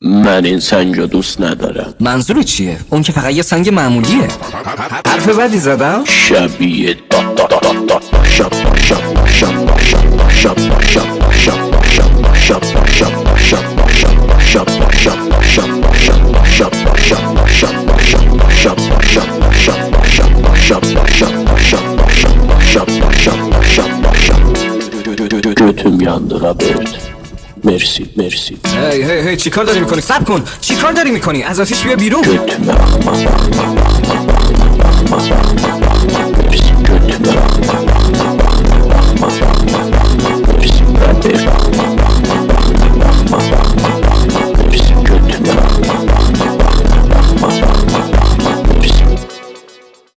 من این سنجو دوست ندارم. منظور چیه؟ اون که فقط یه سنگ معمولیه. حرف بدی زدم؟ شبیه götüm yandı Robert. مرسی مرسی. هی چیکار داری میکنی؟ صبر کن. چیکار داری میکنی؟ از آتیش بیا بیرون. götüm اخمق. مرسی götüm اخمق.